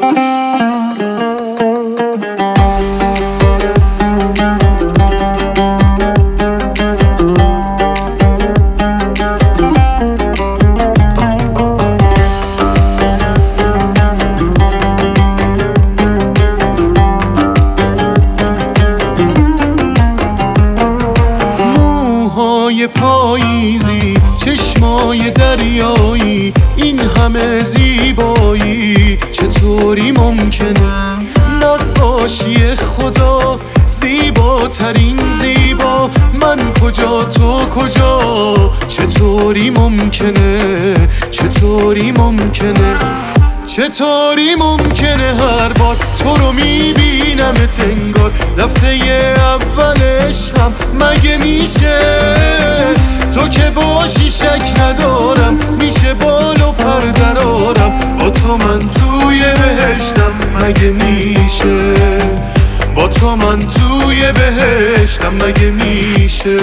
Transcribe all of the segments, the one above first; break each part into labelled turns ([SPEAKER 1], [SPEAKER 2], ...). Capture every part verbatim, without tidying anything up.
[SPEAKER 1] پاییزی، چشمای دریایی، این همه زیبایی چطوری ممکنه؟ نقاشی خدا زیباترین زیبا، من کجا تو کجا؟ چطوری ممکنه؟ چطوری ممکنه؟ چطوری ممکنه هر بار تو رو میبینمت انگار دفعه اول عشقم؟ مگه میشه تو که باشی شک ندارم میشه بال و پر درارم با تو من توی بهشتم؟ مگه میشه با تو من توی بهشتم؟ مگه میشه؟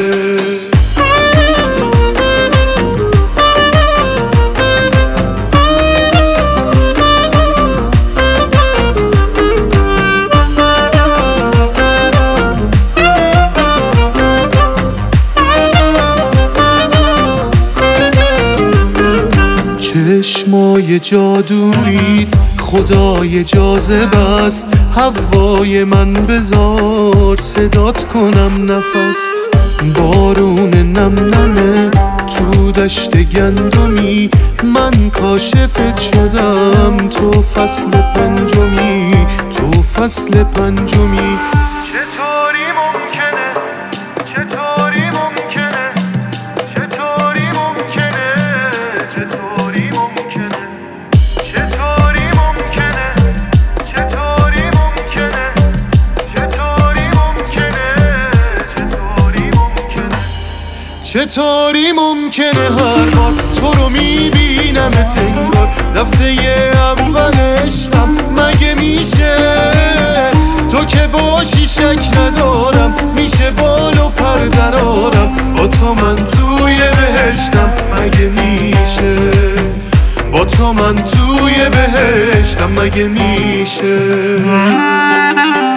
[SPEAKER 1] چشمای جادوییت خدای جاذبه است، هوای من بذار صدات کنم نفس. بارون نم نمه تو دشت گندمی، من کاشفت شدم تو فصل پنجمی، تو فصل پنجمی.
[SPEAKER 2] چطوری ممکنه؟ چطوری ممکنه؟ چطوری ممکنه؟ چطوری ممکنه؟ چطوری ممکنه؟ چطوری ممکنه؟ چطوری ممکنه؟ چطوری ممکنه؟
[SPEAKER 1] چطوری ممکنه هر بار تو رو میبینمت انگار دفعه اول عشقم؟ مگه میشه تو که باشی شک ندارم میشه بال و پر درارم با تو من توی بهشتم؟ مگه میشه با تو من توی بهشتم؟ مگه میشه؟